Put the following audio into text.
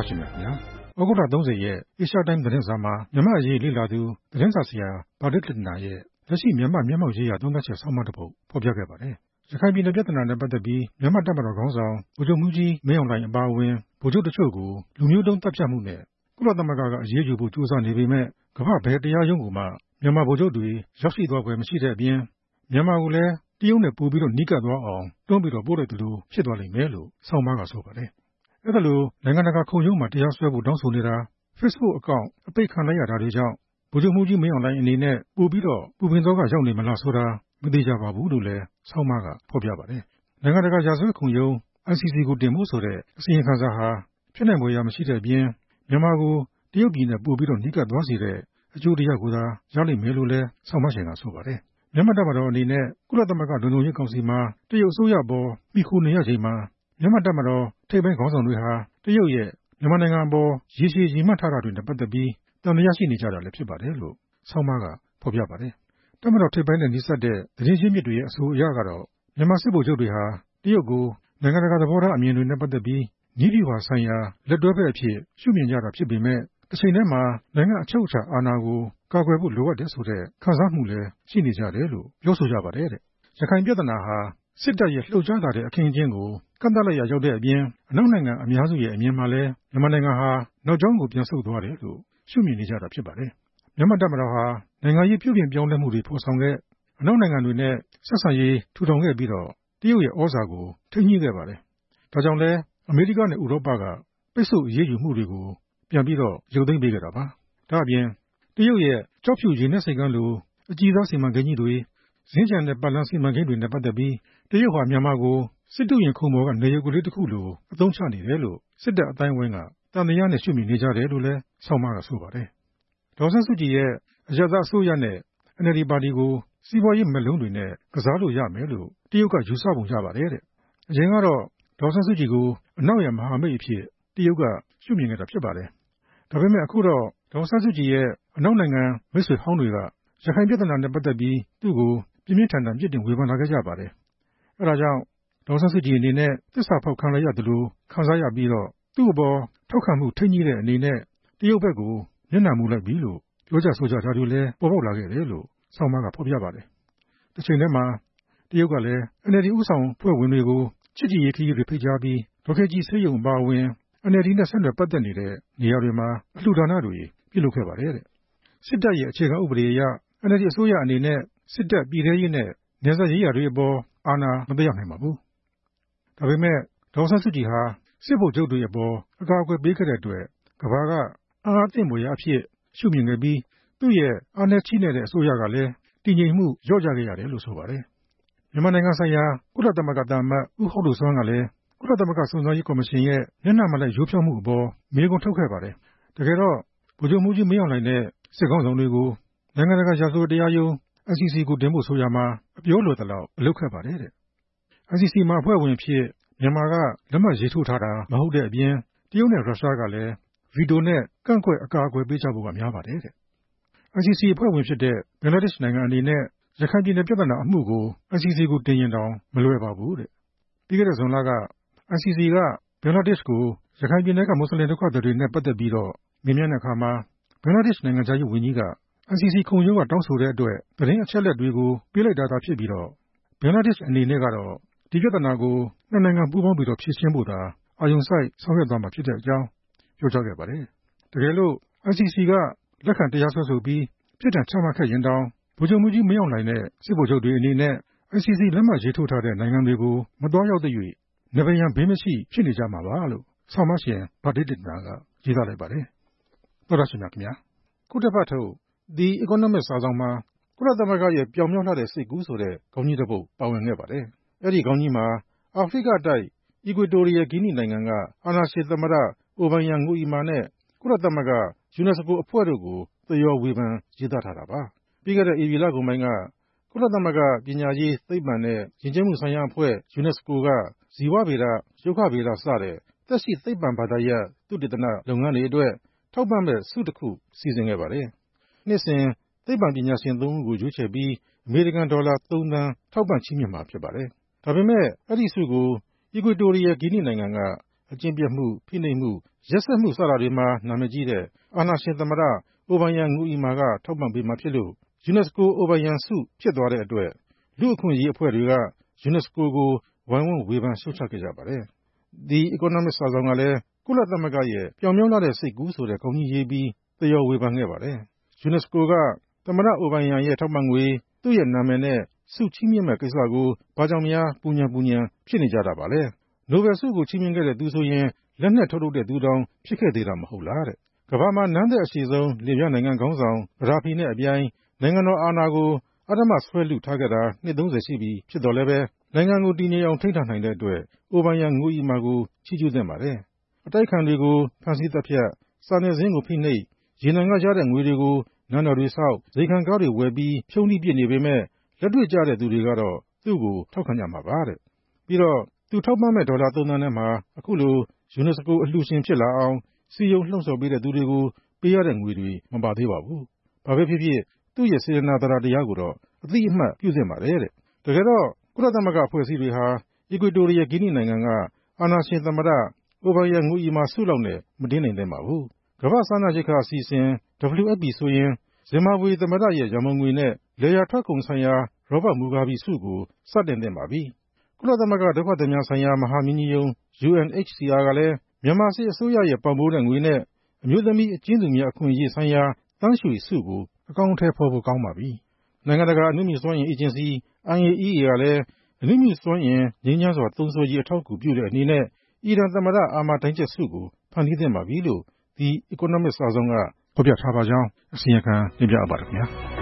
ရှင်များခင်ဗျာဩဂုတ်လ30ရက်အေရှာတိုင်းသတင်းစာမှာမြန်မာအရေးလေ့လာသူသတင်းစာဆရာဘာဒစ်လနာရဲ့လက်ရှိမြန်မာမျက်မှောက်ရေးရာသုံးသပ်ချက်ဆောင်းပါးတစ်ပုဒ်ဖော်ပြခဲ့ပါတယ်။ရခိုင်ပြည်နယ်ပြဿနာနဲ့ပတ်သက်ပြီးမြန်မာတပ်မတော်ခေါင်းဆောင်ဗိုလ်ချုပ်မှူးကြီးမင်းအောင်လှိုင်အပါအဝင်ဗိုလ်ချုပ်တချို့ကိုလူမျိုးတုံးတပ်ဖြတ်မှုနဲ့ကုလသမဂ္ဂကအရေးယူဖို့ကြိုးစားနေပေမဲ့ကမ္ဘာဘယ်တရားရုံးကမှမြန်မာဗိုလ်ချုပ်တွေရောက်ရှိသွားဖွယ်မရှိတဲ့အပြင်မြန်မာကိုလည်းတရုတ်နဲ့ပို့ပြီးနီးကပ်သွားအောင်တွန်းပြီးပို့လိုက်သလိုဖြစ်သွားလိမ့်မယ်လို့ဆောင်းပါးကဆိုပါတယ်။အဲ့ဒါလိုနိုင်ငံတကာခုံရုံးမှာတရားစွဲဖို့တောင်းဆိုနေတာ Facebook အကောင့်အပိတ်ခံလိုက်ရတာတွေကြောင့်ဗိုလ်ချုပ်မှူးကြီးမင်းအောင်လှိုင်အနေနဲ့ပို့ပြီးပူပင်သောကရောက်နေမလားဆိုတာမသိကြပါဘူးလို့လည်းဆောင်းပါးကဖော်ပြပါတယ်။နိုင်ငံတကာရာဇဝတ်ခုံရုံး ICC ကိုတင်ဖို့ဆိုတဲ့အစီရင်ခံစာဟာဖြစ်နိုင်ဖွယ်ရာမရှိတဲ့အပြင်မြန်မာကိုတရုတ်ပြည်နဲ့ပို့ပြီးနီးကပ်သွားစေတဲ့အကျိုးတရားကိုသာရလိမ့်မယ်လို့လည်းဆောင်းပါးရှင်ကဆိုပါတယ်။မြန်မာတပ်မတော်အနေနဲ့ကုလသမဂ္ဂလုံခြုံရေးကောင်စီမှာတရုတ်အစိုးရပေါ်မှီခိုနေရချိန်မှာမြန်မာတပ်မတော်ထိပ်ပိုင်းခေါင်းဆောင်တွေဟာတရုတ်ရဲ့မြန်မာနိုင်ငံအပေါ်ရေရှည်ရည်မှတ်ထားတာတွေနဲ့ပတ်သက်ပြီးသံသယရှိနေကြတာလည်းဖြစ်ပါတယ်လို့ဆောင်းပါးကဖော်ပြပါတယ်။တပ်မတော်ထိပ်ပိုင်းနဲ့နှိစက်တဲ့သတင်းရင်းမြစ်တွေရဲ့အဆိုအရကတော့မြန်မာစစ်ဗိုလ်ချုပ်တွေဟာတရုတ်ကိုနိုင်ငံတကာသဘောထားအမြင်တွေနဲ့ပတ်သက်ပြီးနည်းဗျူဟာဆိုင်ရာလက်တွဲဖက်အဖြစ်ရှုမြင်ကြတာဖြစ်ပေမဲ့တစ်ချိန်တည်းမှာနိုင်ငံအချုပ်အခြာအာဏာကိုကာကွယ်ဖို့လိုအပ်တယ်ဆိုတဲ့ခံစားမှုလည်းရှိနေကြတယ်လို့ပြောဆိုကြပါတယ်တဲ့။ရခိုင်ပြဿနာဟာစစ်တပ်ရဲ့လှုပ်ရှားလာတဲ့အခင်းအကျင်းကိုကန့်သတ်လိုက်ရရောက်တဲ့အပြင်အနောက်နိုင်ငံအများစုရဲ့အမြင်မှာလည်းမြန်မာနိုင်ငံဟာနောက်ကျောင်းကိုပြန်ဆုတ်သွားတယ်လို့ရှုမြင်နေကြတာဖြစ်ပါတယ်။မြန်မာတပ်မတော်ဟာနိုင်ငံရေးပြုပြင်ပြောင်းလဲမှုတွေဖော်ဆောင်ခဲ့အနောက်နိုင်ငံတွေနဲ့ဆက်ဆံရေးထူထောင်ခဲ့ပြီးတော့တရုတ်ရဲ့ဩဇာကိုထိန်းညှိခဲ့ပါတယ်။ဒါကြောင့်လည်းအမေရိကနဲ့ဥရောပကပိတ်ဆို့အရေးယူမှုတွေကိုပြန်ပြီးရုပ်သိမ်းပေးခဲ့တာပါ။ဒါ့အပြင်တရုတ်ရဲ့ကျောက်ဖြူရေနက်ဆိပ်ကမ်းလိုအကြီးစားစီမံကိန်းကြီးတွေဇင်းကြံတဲ့ပတ်လန်းစီမံကိန်းတွေနဲ့ပတ်သက်ပြီးတရုတ်ဟာမြန်မာကိုစစ်တုရင်ခုံပေါ်ကနေရုပ်ကလေးတစ်ခုလိုအသုံးချနေတယ်လို့စစ်တပ်အတိုင်းအဝိုင်းကတန်တရားနဲ့ရှုမြင်နေကြတယ်လို့လည်းဆောင်းပါးကဆိုပါတယ်။ဒေါ်အောင်ဆန်းစုကြည်ရဲ့အရပ်သားအစိုးရနဲ့ NLD ပါတီကိုစီးပွားရေးမက်လုံးတွေနဲ့ကစားလို့ရမယ်လို့တရုတ်ကယူဆပုံရပါတယ်။အရင်ကတော့ဒေါ်အောင်ဆန်းစုကြည်ကိုအနောက်ရန်မဟာမိတ်အဖြစ်တရုတ်ကရှုမြင်ခဲ့တာဖြစ်ပါတယ်။ဒါပေမဲ့အခုတော့ဒေါ်အောင်ဆန်းစုကြည်ရဲ့အနောက်နိုင်ငံမိတ်ဆွေဟောင်းတွေကရခိုင်ပြဿနာနဲ့ပတ်သက်ပြီးသူ့ကိုပြင်းပြင်းထန်ထန်ပြစ်တင်ဝေဖန်လာခဲ့ကြပါတယ်။အဲဒါကြောင့်ဒေါ်အောင်ဆန်းစုကြည်အနေနဲ့သစ္စာဖောက်ခံလိုက်ရသလိုခံစားရပြီးတော့သူ့အပေါ်ထောက်ခံမှုထိန်းကြီးတဲ့အနေနဲ့တရုတ်ဘက်ကိုမျက်နှာမူလိုက်ပြီလို့ပြောကြဆိုကြတာတွေလည်းပေါ်ပေါက်လာခဲ့တယ်လို့ဆောင်းပါးကဖော်ပြပါတယ်။တစ်ချိန်တည်းမှာတရုတ်ကလည်း NLD ဥဆောင်ဖွဲ့ဝင်တွေကိုချစ်ကြည်ရေးခရီးတွေဖိတ်ကြားပြီးဒေါ်ခင်ကြည်ဆေးရုံအပါအဝင် NLD နဲ့ဆက်နွယ်ပတ်သက်နေတဲ့နေရာတွေမှာအလှူဒါနတွေပြုလုပ်ခဲ့ပါတယ်တဲ့။စစ်တပ်ရဲ့အခြေခံဥပဒေအရ NLD အစိုးရအနေနဲ့စစ်တပ်ပြည်ထဲရေးနဲ့နယ်စပ်ရေးရာတွေအပေါ်အာဏာမသက်ရောက်နိုင်ပါဘူး။ဒါပေမဲ့ဒေါ်အောင်ဆန်းစုကြည်ဟာစစ်ဗိုလ်ချုပ်တွေအပေါ်အကာအကွယ်ပေးခဲ့တဲ့အတွက်ကမ္ဘာကအံ့အားသင့်ဖွယ်ရာအဖြစ်ရှုမြင်ခဲ့ပြီးသူ့ရဲ့အာဏာချိနဲ့တဲ့အစိုးရကလည်းတည်ငြိမ်မှုလျော့ကျခဲ့ရတယ်လို့ဆိုပါတယ်။မြန်မာနိုင်ငံဆိုင်ရာကုလသမဂ္ဂသံအမတ်ဦးဟောက်ဒိုဆွမ်းကလည်းကုလသမဂ္ဂစုံစမ်းရေးကော်မရှင်ရဲ့မျက်နှာမလိုက်ရိုးဖြောက်မှုအပေါ်မေးခွန်းထုတ်ခဲ့ပါတယ်။တကယ်တော့ဗိုလ်ချုပ်မှူးကြီးမင်းအောင်လှိုင်နဲ့စစ်ခေါင်းဆောင်တွေကိုနိုင်ငံတကာရာဇဝတ်တရားရုံး ICC ကိုတင်ဖို့ဆိုရမှာအပြောလိုသလောက်အလုပ်ခက်ပါတယ်တဲ့။ ICC မှာအဖွဲ့ဝင်ဖြစ်မြန်မာကလက်မှတ်ရေးထိုးထားတာမဟုတ်တဲ့အပြင်တရုတ်နဲ့ရုရှားကလည်းဗီတိုနဲ့ကန့်ကွက်အကာအကွယ်ပေးကြဖို့ကများပါတယ်တဲ့။ ICC အဖွဲ့ဝင်ဖြစ်တဲ့ဘင်္ဂလားဒေ့ရှ်နိုင်ငံအနေနဲ့ရခိုင်ပြည်နယ်ပြဿနာအမှုကို ICC ကိုတင်ရင်တောင်မလွယ်ပါဘူးတဲ့။ပြီးခဲ့တဲ့ဇွန်လက ICC ကဘင်္ဂလားဒေ့ရှ်ကိုရခိုင်ပြည်နယ်ကမွတ်စလင်ဒုက္ခသည်တွေနဲ့ပတ်သက်ပြီးမေးမြန်းတဲ့အခါမှာဘင်္ဂလားဒေ့ရှ်နိုင်ငံခြားရေးဝန်ကြီးက ICC ခုံရုံးကတောင်းဆိုတဲ့အတွက်သတင်းအချက်အလက်တွေကိုပေးလိုက်တာသာဖြစ်ပြီးတော့ဘင်္ဂလားဒေ့ရှ်အနေနဲ့ကတော့ဒီပြဿနာကိုနှစ်နိုင်ငံပူးပေါင်းပြီးဖြေရှင်းဖို့သာအာရုံစိုက်ဆောင်ရွက်သွားမှာဖြစ်တဲ့အကြောင်းပြောကြားခဲ့ပါတယ်။တကယ်လို့ ICC ကလက်ခံတရားစွဲဆိုပြီးပြစ်ဒဏ်ချမှတ်ခဲ့ရင်တောင်ဗိုလ်ချုပ်မှူးကြီးမင်းအောင်လှိုင်နဲ့စစ်ဗိုလ်ချုပ်တွေအနေနဲ့ ICC လက်မှတ်ရေးထိုးထားတဲ့နိုင်ငံတွေကိုမသွားရောက်သရွေ့နေဗရန်ဘေးမရှိဖြစ်နေကြမှာပါလို့ဆောင်းပါးရှင်ဘာဒစ်လနာကရေးသားလိုက်ပါတယ်။သောတရှင်များခင်ဗျာခုတစ်ပတ်ထုတ် The Economist စာစောင်မှာကုလသမဂ္ဂရဲ့ပြောင်မြောက်လှတဲ့စိတ်ကူးဆိုတဲ့ခေါင်းကြီးတစ်ပုဒ်ပါဝင်ခဲ့ပါတယ်။အဲဒီခေါင်းကြီးမှာအာဖရိကတိုက်အီကွေတိုရီယယ်ဂီနီနိုင်ငံကအာဏာရှင်သမ္မတအိုဘန်ယန်ငူအီမာနဲ့ကုလသမဂ္ဂယူနက်စကိုအဖွဲ့တို့ကိုသရော်ဝေဖန်ရေးသားထားတာပါ။ပြီးခဲ့တဲ့ဧပြီလကုန်ပိုင်းကကုလသမဂ္ဂပညာရေးသိပ္ပံနဲ့ယဉ်ကျေးမှုဆိုင်ရာအဖွဲ့ယူနက်စကိုကဇီဝဗေဒရုက္ခဗေဒစတဲ့သက်ရှိသိပ္ပံဘာသာရပ်သုတေသနလုပ်ငန်းတွေအတွက်ထောက်ပံ့မဲ့ဆုတစ်ခုစီစဉ်ခဲ့ပါတယ်။နှစ်စဉ်သိပ္ပံပညာရှင်3ဦးကိုရွေးချယ်ပြီးအမေရိကန်ဒေါ်လာ3 သန်းထောက်ပံ့ချီးမြှင့်မှာဖြစ်ပါတယ်။ဒါပေမဲ့အဲ့ဒီဆုကိုအီကွေတိုရီယယ်ဂီနီနိုင်ငံကအကျင့်ပျက်မှုဖိနှိပ်မှုရက်စက်မှုစတာတွေမှာနာမည်ကြီးတဲ့အာဏာရှင်သမ္မတအိုဘိုင်ယန်ငူအီမာကထောက်ပံ့ပေးမှာဖြစ်လို့ယူနက်စကိုအိုဘိုင်ယန်ဆုဖြစ်သွားတဲ့အတွက်လူ့အခွင့်အရေးအဖွဲ့တွေကယူနက်စကိုကိုဝိုင်းဝန်းဝေဖန်ရှုတ်ချခဲ့ကြပါတယ်။ The Economist စာစောင်ကလည်းကုလသမဂ္ဂရဲ့ပြောင်မြောင်းလာတဲ့စိတ်ကူးဆိုတဲ့ခေါင်းကြီးရေးပြီးသရော်ဝေဖန်ခဲ့ပါတယ်။ ယူနက်စကိုကသမ္မတအိုဘိုင်ယန်ရဲ့ထောက်ပံ့ငွေသူ့ရဲ့နာမည်နဲ့ဆုချီးမြှင့်မဲ့ကိစ္စကိုဘာကြောင့်များပူညံဖြစ်နေကြတာပါလဲ။နိုဘယ်ဆုကိုချီးမြှင့်ခဲ့တဲ့သူဆိုရင်လက်နက်ထုတ်လုပ်တဲ့သူတောင်ဖြစ်ခဲ့သေးတာမဟုတ်လားတဲ့။ကမ္ဘာမှာနန်းသက်အရှည်ဆုံးလစ်ဗျားနိုင်ငံခေါင်းဆောင်ဂဒါဖီနဲ့အပြိုင်နိုင်ငံတော်အာဏာကိုအဓမ္မဆွဲလုထားခဲ့တာနှစ်30ရှိပြီဖြစ်တော်လည်းပဲနိုင်ငံကိုတည်ငြိမ်အောင်ထိန်းထားနိုင်တဲ့အတွက်အိုဘိုင်ယန်ငူအီမာကိုချီးကျူးသင့်ပါတယ်။အတိုက်အခံတွေကိုဖမ်းဆီးသတ်ဖြတ်စာနယ်ဇင်းကိုဖိနှိပ်ရေနံကရတဲ့ငွေတွေကိုနန်းတော်တွေဆောက်ဇိမ်ခံကားတွေဝယ်ပြီးဖြုန်းတီးပစ်နေပေမဲ့လက်တွေ့ကျတဲ့သူတွေကတော့သူ့ကိုထောက်ခံကြမှာပါတဲ့။ပြီးတော့သူထောက်ပံ့မဲ့ဒေါ်လာ3 သန်းထဲမှာအခုလိုယူနက်စကိုအလှူရှင်ဖြစ်လာအောင်စီယုံလှုံ့ဆော်ပေးတဲ့သူတွေကိုပေးရတဲ့ငွေတွေမပါသေးပါဘူး။ဘာပဲဖြစ်ဖြစ်သူ့ရဲ့စေတနာတရားကိုတော့အသိအမှတ်ပြုသင့်ပါတယ်တဲ့။တကယ်တော့ကုလသမဂ္ဂအဖွဲ့အစည်းတွေဟာအီကွေတိုရီယာဂီနီနိုင်ငံကအာဏာရှင်သမ္မတအိုဘိုင်ယန်ငူအီမာဆုလောက်နဲ့မတင်းနိုင်သင့်ပါဘူး။ကမ္ဘာ့စားနပ်ရိက္ခာအစီအစဉ် WFP ဆိုရင်ဇင်ဘာဘွေသမ္မတရဲ့ရန်ပုံငွေနဲ့လယ်ယာထွက်ကုန်ဆိုင်ရာရောဘတ်မူဂါဘီဆုကိုစတင်သင့်ပါပြီ။ကုလသမဂ္ဂဒုက္ခသည်များဆိုင်ရာမဟာမင်းကြီးရုံး UNHCR ကလည်းမြန်မာစစ်အစိုးရရဲ့ပံ့ပိုးတဲ့ငွေနဲ့အမျိုးသမီးအကျဉ်းသူများအခွင့်အရေးဆိုင်ရာသန်းရွှေဆုကိုအကောင်အထည်ဖော်ဖို့ကောင်းပါပြီ။နိုင်ငံတကာအနုမြူစွမ်းအင်အေဂျင်စီ IAEA ကလည်းအနုမြူစွမ်းအင်ငြိမ်းချမ်းစွာသုံးစွဲရေးအထောက်အကူပြုတဲ့အနေနဲ့အီရန်သမ္မတအာမာဒိုင်ချက်ဆုကိုဖန်တီးသင့်ပါပြီလို့ The Economist စာစောင်ကဖော်ပြထားပါကြောင်းအစီရင်ခံတင်ပြအပ်ပါတယ်ခင်ဗျာ။